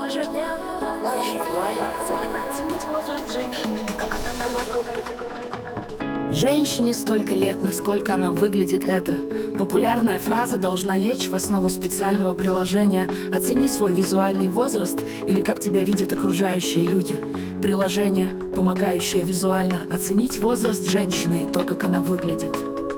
Женщине столько лет, насколько она выглядит, это популярная фраза должна лечь в основу специального приложения «Оцени свой визуальный возраст» или «Как тебя видят окружающие люди». Приложение, помогающее визуально оценить возраст женщины и то, как она выглядит.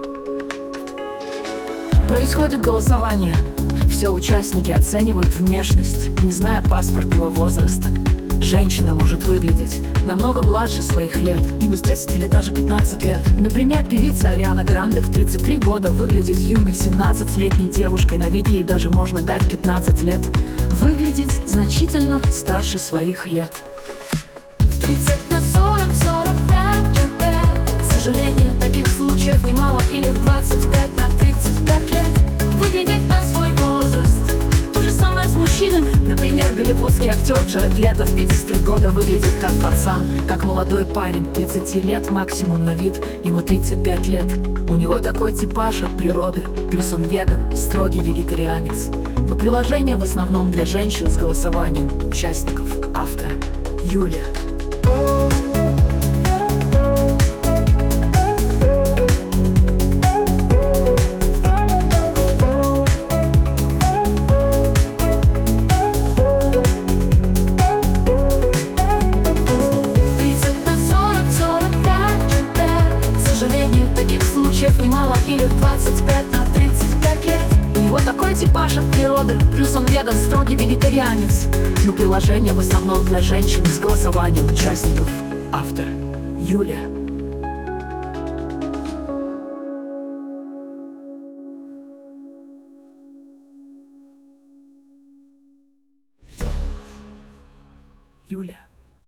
Происходит голосование. Все участники оценивают внешность, не зная паспортного возраста. Женщина может выглядеть намного младше своих лет, и 10 или даже 15 лет. Например, певица Ариана Гранде в 33 года выглядит юной 17-летней девушкой, на вид ей даже можно дать 15 лет. Выглядеть значительно старше своих лет. 30 на 40, 45 лет. К сожалению, таких случаев немало. Или 25 на 35 лет. Выглядеть на свой возраст. То же самое с мужчинами. Например, голливудский актер Джаред Лето в 53 года выглядит как пацан, как молодой парень, 30 лет максимум на вид, ему 35 лет. У него такой типаж от природы, плюс он веган, строгий вегетарианец. Но приложение в основном для женщин с голосованием участников. Автор Юлия. Немало, или 25 на 35 лет. У него такой типаж от природы, плюс он веган, строгий вегетарианец. Но приложение в основном для женщин с голосованием участников. Автор Юлия. Юлия.